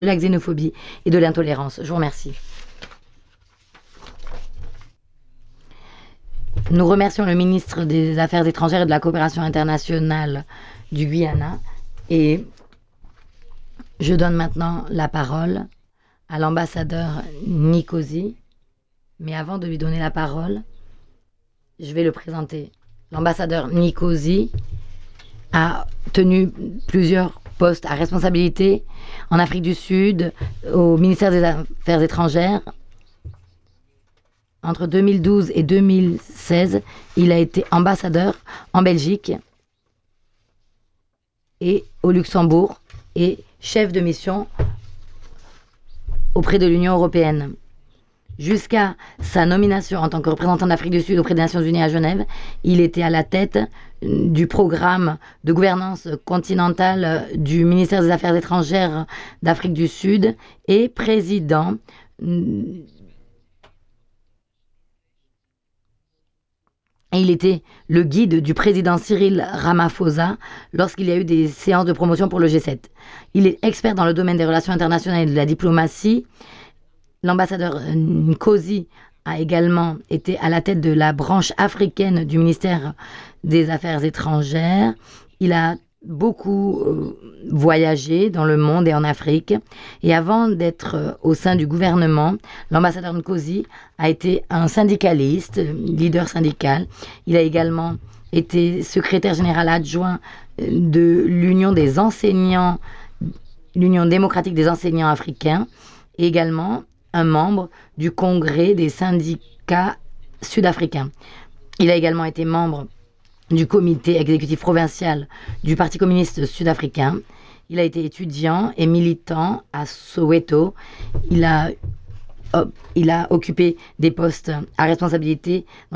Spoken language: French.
de la xénophobie et de l'intolérance. Je vous remercie. Nous remercions le ministre des Affaires étrangères et de la coopération internationale du Guyana et je donne maintenant la parole à l'ambassadeur Nkosi. Mais avant de lui donner la parole, je vais le présenter. L'ambassadeur Nkosi a tenu plusieurs postes à responsabilité en Afrique du Sud, au ministère des Affaires étrangères. Entre 2012 et 2016, il a été ambassadeur en Belgique et au Luxembourg et chef de mission auprès de l'Union européenne. Jusqu'à sa nomination en tant que représentant d'Afrique du Sud auprès des Nations Unies à Genève, il était à la tête du programme de gouvernance continentale du ministère des Affaires étrangères d'Afrique du Sud et président et il était le guide du président Cyril Ramaphosa lorsqu'il y a eu des séances de promotion pour le G7. Il est expert dans le domaine des relations internationales et de la diplomatie. L'ambassadeur Nkosi a également été à la tête de la branche africaine du ministère des Affaires étrangères. Il a beaucoup voyagé dans le monde et en Afrique. Et avant d'être au sein du gouvernement, l'ambassadeur Nkosi a été un syndicaliste, leader syndical. Il a également été secrétaire général adjoint de l'Union des enseignants, l'Union démocratique des enseignants africains, et également un membre du Congrès des syndicats sud-africains. Il a également été membre du comité exécutif provincial du Parti communiste sud-africain. Il a été étudiant et militant à Soweto. Il a occupé des postes à responsabilité